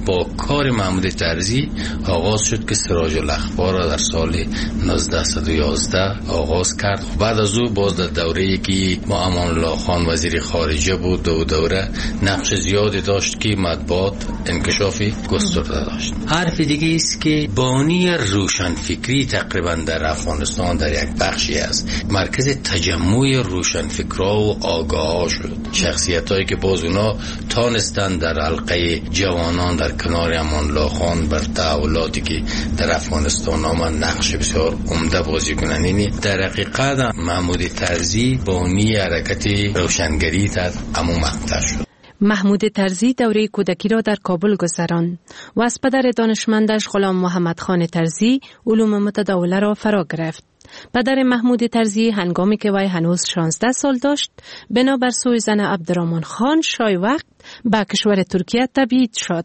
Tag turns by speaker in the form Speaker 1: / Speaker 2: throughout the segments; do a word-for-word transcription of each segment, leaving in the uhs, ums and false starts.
Speaker 1: با کار محمود طرزی آغاز شد که سراج الاخبار را در سال نوزده یازده آغاز کرد. بعد از او باز در دوره‌ای که ما امان الله خان وزیر خارجه بود دو دوره نقش زیادی داشت که مطبوعات انکشافی گسترده داشت. حرف دیگه است که بانی روشنفکری تقریبا در افغانستان در یک بخشی است مرکز تجمع روشنفکرها و آگاها شد. شخصیتایی که باز اونا تانستن در حلقه جوانان در کنار امان الله خان بر تحولاتی که در افغانستان آمد نقش بسیار عمده بازی کنند. یعنی در حقیقت محمود طرزی بانی حرکت روشنگری در عموم مقطع شد.
Speaker 2: محمود طرزی دوره کودکی را در کابل گذراند و از پدر دانشمندش غلام محمد خان طرزی علوم متداوله را فرا گرفت. پدر محمود طرزی هنگامی که وی هنوز شانزده سال داشت بنابر سوی زن عبدالرحمن خان شای وقت به کشور ترکیه تبعید شد.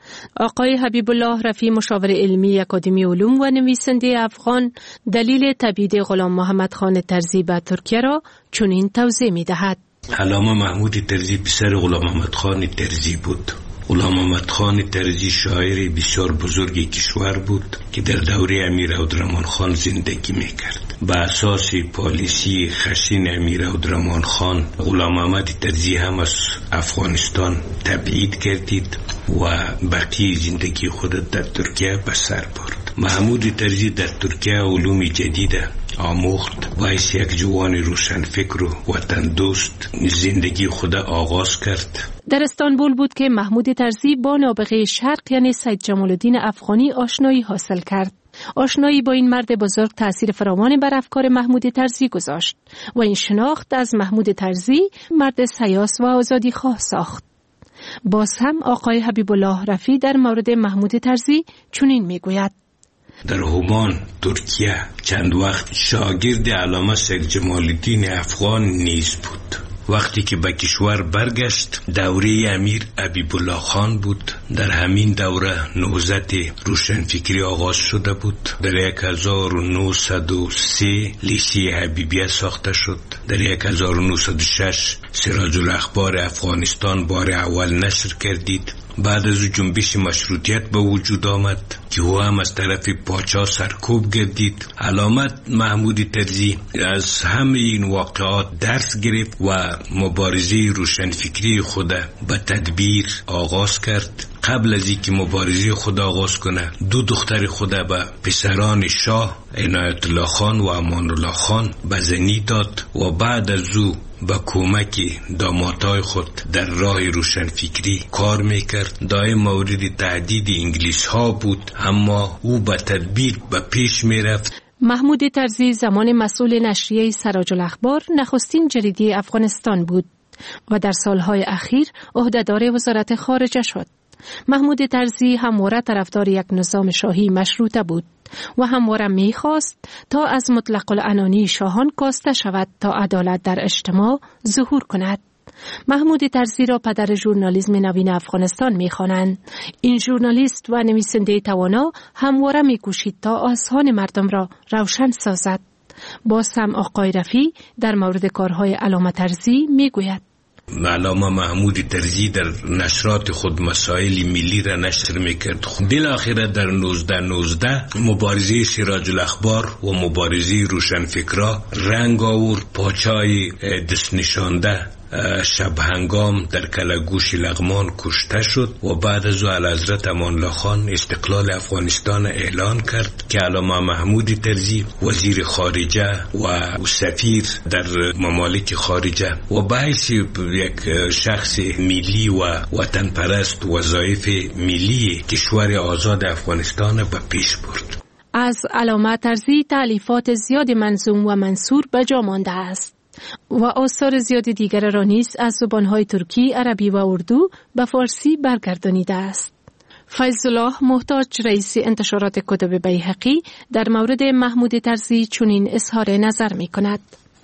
Speaker 2: آقای حبیب الله رفیع مشاور علمی اکادمی علوم و نویسنده افغان دلیل تبعید غلام محمد خان طرزی به ترکیه را چنین توضیح می دهد.
Speaker 3: علامه محمود طرزی پسر غلام محمد خان طرزی بود. غلام محمد خان طرزی شاعر بسیار بزرگ کشور بود که در دوره امیر عبدالرحمن خان زندگی میکرد. به اساس پالیسی خشن امیر عبدالرحمن خان غلام محمد طرزی هم از افغانستان تبعید کردید و بقیه زندگی خود در ترکیه به سر برد. محمود طرزی در ترکیه علوم جدید آموخت و از یک جوان روشنفکر و وطن دوست زندگی خود آغاز کرد.
Speaker 2: در استانبول بود که محمود طرزی با نابغه شرق یعنی سید جمال الدین افغانی آشنایی حاصل کرد. آشنایی با این مرد بزرگ تأثیر فراوانی بر افکار محمود طرزی گذاشت و این شناخت از محمود طرزی مرد سیاس و آزادی خواه ساخت. باز هم آقای حبیب الله رفیع در مورد محمود طرزی چنین میگوید:
Speaker 3: در همان ترکیه چند وقت شاگرد علامه سید جمال الدین افغان نیز بود. وقتی که به کشور برگشت دوره امیر حبیب الله خان بود. در همین دوره نهضت روشنفکری آغاز شده بود. در هزار و نهصد و سه لیسه حبیبیه ساخته شد. در هزار و نهصد و شش سراج الاخبار افغانستان بار اول نشر کردید. بعد از جنبش مشروطیت به وجود آمد که او هم از طرف پاچا سرکوب گردید. علامت محمود طرزی از همه این واقعات درس گرفت و مبارزه روشنفکری خود به تدبیر آغاز کرد. قبل از اینکه مبارزه خود آغاز کنه دو دختر خود به پسران شاه عنایت الله خان و امان الله خان بزنی داد و بعد از او با کمک دامادهای خود در راه روشنفکری کار میکرد. دائم مورد تهدید انگلیس ها بود اما او با تدبیر به پیش میرفت.
Speaker 2: محمود طرزی زمان مسئول نشریه سراج الاخبار نخستین جریده افغانستان بود و در سالهای اخیر عهدهدار وزارت خارجه شد. محمود طرزی همواره طرفدار یک نظام شاهی مشروطه بود و همواره می‌خواست تا از مطلق العنانی شاهان کاسته شود تا عدالت در اجتماع ظهور کند. محمود طرزی را پدر ژورنالیسم نوین افغانستان می‌خوانند. این ژورنالیست و نویسنده توانا همواره می‌کوشید تا اذهان مردم را روشن سازد. باز هم آقای رفیع در مورد کارهای علامه طرزی می‌گوید:
Speaker 3: علامه محمود طرزی در نشرات خود مسائل ملی را نشر میکرد. بالاخره در نوزده نوزده مبارزه سراج الاخبار و مبارزه روشنفکرها رنگ آورد. پاچای دست نشانده شب هنگام در کلاگوش لغمان کشته شد و بعد از او اعلیحضرت امان الله خان استقلال افغانستان اعلان کرد که علامه محمود طرزی وزیر خارجه و سفیر در ممالک خارجه و بحث یک شخص ملی و وطن پرست وظایف ملی کشور آزاد افغانستان به پیش برد.
Speaker 2: از علامه طرزی تالیفات زیاد منظوم و منثور به جا مانده است و آثار زیاد دیگر را نیز از زبانهای ترکی، عربی و اردو به فارسی برگردانیده است. فیض الله محتاج رئیس انتشارات کتب بیهقی در مورد محمود طرزی چنین اظهار نظر می کند: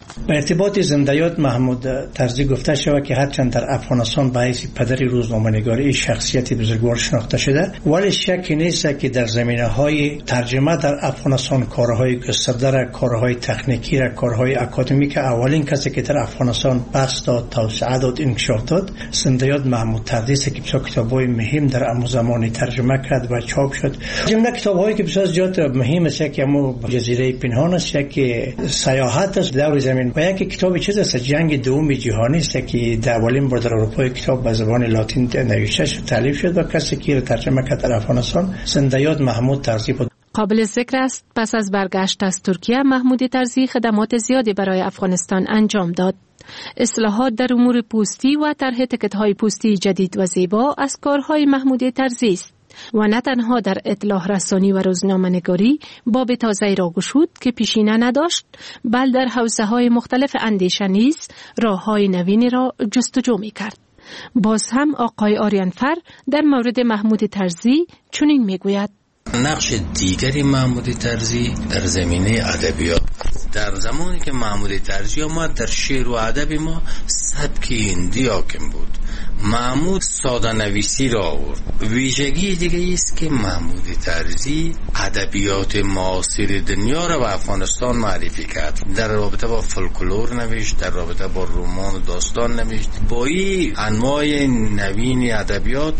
Speaker 4: به ارتباط زنده‌یاد محمود طرزی گفته شود که هرچند در افغانستان به حیث پدر روزنامه‌نگاری شخصیتی بزرگوار شناخته شده، ولی شکی نیست که در زمینه‌های ترجمه در افغانستان کارهای گسترده را، کارهای تکنیکی را، کارهای اکادمیک اولین کسی که در افغانستان بحث داد، توسعه داد، انکشاف داد زنده‌یاد محمود طرزی که بسیار کتاب‌های مهم در آن زمانی ترجمه کرد و چاپ شد. جمله کتاب‌هایی که بسیار زیاد مهم است که مو جزیره پنهان است، که سیاحت است دور زمین، و یک کتاب چیز است جنگ دوم جهانی است که در اولین بار در اروپا کتاب به زبان لاتین نوشته شد، تالیف شد و کسی که ترجمه کرد در افغانستان زنده‌یاد محمود طرزی بود.
Speaker 2: قابل ذکر است پس از برگشت از ترکیه محمود طرزی خدمات زیادی برای افغانستان انجام داد. اصلاحات در امور پوستی و طرح تکت‌های پوستی جدید و زیبا از کارهای محمود طرزی است و نه تنها در اطلاع رسانی و روزنامه‌نگاری باب تازه‌ای را گشود که پیشینه نداشت، بل در حوزه‌های مختلف اندیشه نیز راه‌های نوینی را جستجو می‌کرد. باز هم آقای آریانفر در مورد محمود طرزی چنین می‌گوید:
Speaker 1: نقش دیگری محمود طرزی در زمینه ادبیات. در زمانی که محمود طرزی آمد در شعر و ادب ما سبک هندی حاکم بود. محمود ساده نویسی را آورد. ویژگی دیگه است که محمود طرزی ادبیات معاصر دنیا را به افغانستان معرفی کرد. در رابطه با فولکلور نوشت، در رابطه با رمان و داستان نوشت. با این انواع نوین ادبیات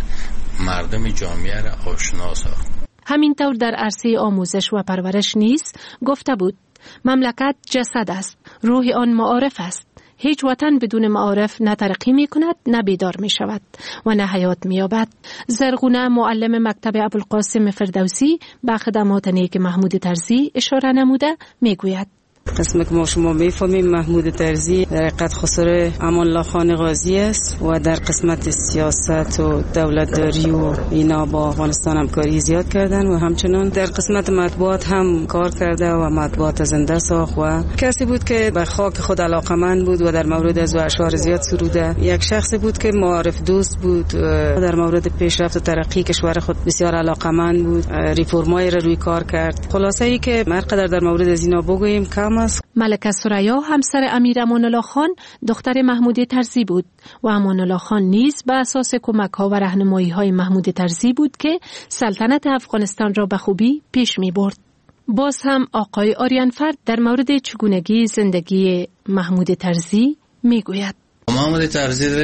Speaker 1: مردم جامعه را آشنا ساخت.
Speaker 2: همینطور در عرصه آموزش و پرورش نیز گفته بود: مملکت جسد است، روح آن معارف است. هیچ وطن بدون معارف نه ترقی می کند، نه بیدار می شود و نه حیات می یابد. زرغونه معلم مکتب ابوالقاسم فردوسی به خدمات نیک محمود طرزی اشاره نموده می گوید:
Speaker 5: قسم که ما شما میفهمیم محمود طرزی در حقیقت خسر امان الله خان غازی است و در قسمت سیاست و دولتداری و اینا با افغانستان همکاری زیاد کردن و همچنان در قسمت مطبوعات هم کار کرده و مطبوعات زنده ساخت و کسی بود که به خاک خود علاقمند بود و در مورد از اشعار زیاد سروده. یک شخص بود که معارف دوست بود، در مورد پیشرفت و ترقی کشور خود بسیار علاقمند بود، ریفرمای را روی کار کرد. خلاصه ای که مرقدر در مورد از اینا بگوییم کم.
Speaker 2: ملکه ثریا همسر امیر امان الله خان دختر محمود طرزی بود و امان الله خان نیز به اساس کمک‌ها و راهنمایی‌های محمود طرزی بود که سلطنت افغانستان را به خوبی پیش می‌برد. باز هم آقای آریانفر در مورد چگونگی زندگی محمود طرزی می‌گوید:
Speaker 1: محمود طرزی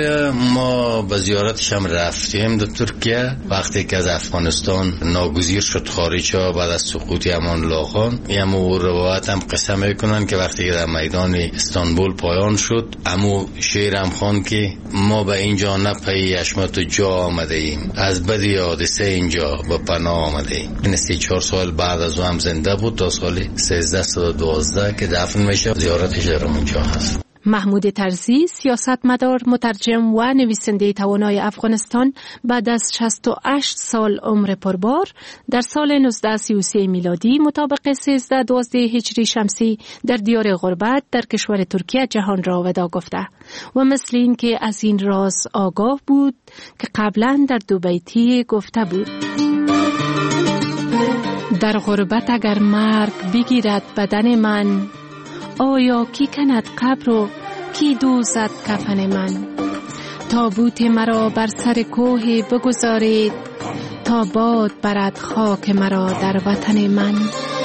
Speaker 1: ما به زیارتش هم رفتیم در ترکیه. وقتی که از افغانستان ناگزیر شد خارج شد بعد از سقوط امان الله خان، امو روایت هم قصه میکنن که وقتی که در میدان استانبول پایان شد، امو شعر هم خوان که ما به اینجا نه پی حشمت جا آمده ایم، از بدی حادثه اینجا به پناه آمده ایم. این سی چهار سال بعد از او هم زنده بود تا سال سیزده و دوازده که دفن میشه. زیارتش در اونجا هست.
Speaker 2: محمود طرزی سیاستمدار، مترجم و نویسنده توانای افغانستان بعد از شصت و هشت سال عمر پربار در سال نوزده سی و سه میلادی مطابق سیزده دوازده هجری شمسی در دیار غربت در کشور ترکیه جهان را وداع گفته و مثل این که از این راز آگاه بود که قبلا در دو بیتی گفته بود: در غربت اگر مرگ بگیرد بدن من، آیا کی کند قبر و کی دوزد کفن من؟ تابوت مرا بر سر کوه بگذارید تا باد برد خاک مرا در وطن من.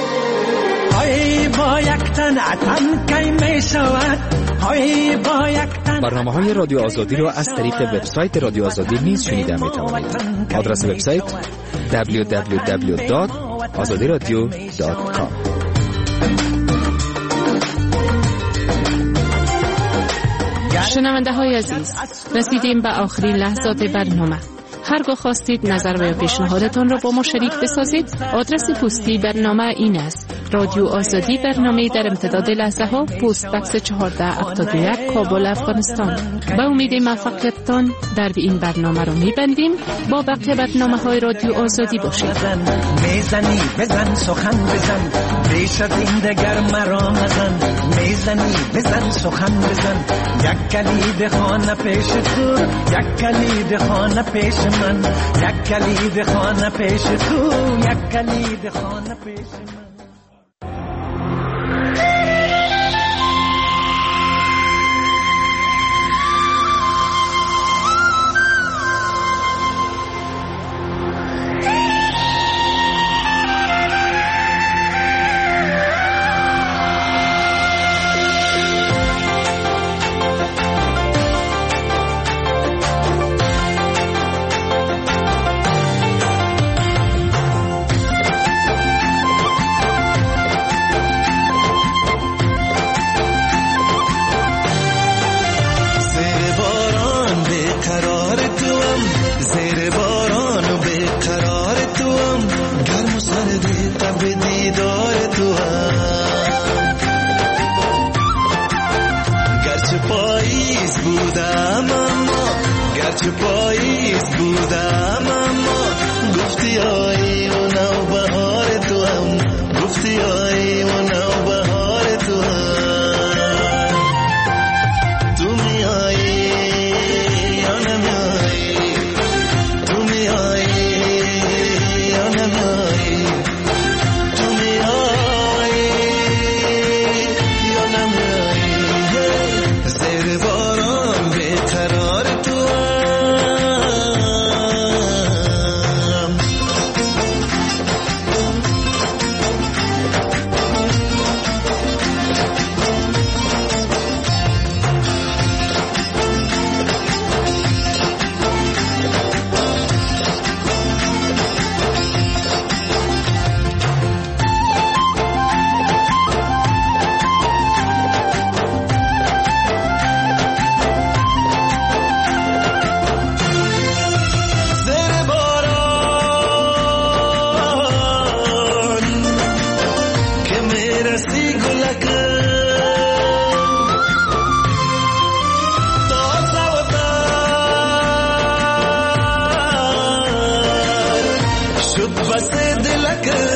Speaker 6: برنامه های رادیو آزادی را از طریق وبسایت رادیو آزادی نیز شنیده می توانید. آدرس وبسایت دبلیو دبلیو دبلیو دات آزادی رادیو دات کام.
Speaker 2: شنونده های عزیز، رسیدیم به آخرین لحظات برنامه. هرگاه خواستید نظر و پیشنهادتان را با ما شریک بسازید، آدرس پستی برنامه این است: رادیو آزادی، برنامه در امتداد لحظه ها، پست بکس چهارده هفتاد و یک، کابل، افغانستان. با امید موفقیتتان در این برنامه را میبندیم. با بقیه برنامه های رادیو آزادی باشید.
Speaker 7: میزنی بزن سخن بزن، بیش از این دگر مرا مزن. میزنی بزن سخن بزن، یک کلید خانه پیش تو، یک کلید خانه پیش من، یک کلید خانه پیش تو، یک کلید خانه پیش من.
Speaker 8: بودم اما گفتی آیی و نوبهار تو هم گفتی آیی و نوبهار تو هم تو میایی یا نمیایی تو میایی یا نمیایی تو میایی یا نمیایی زیر باران بیقرار تو شد بس دلک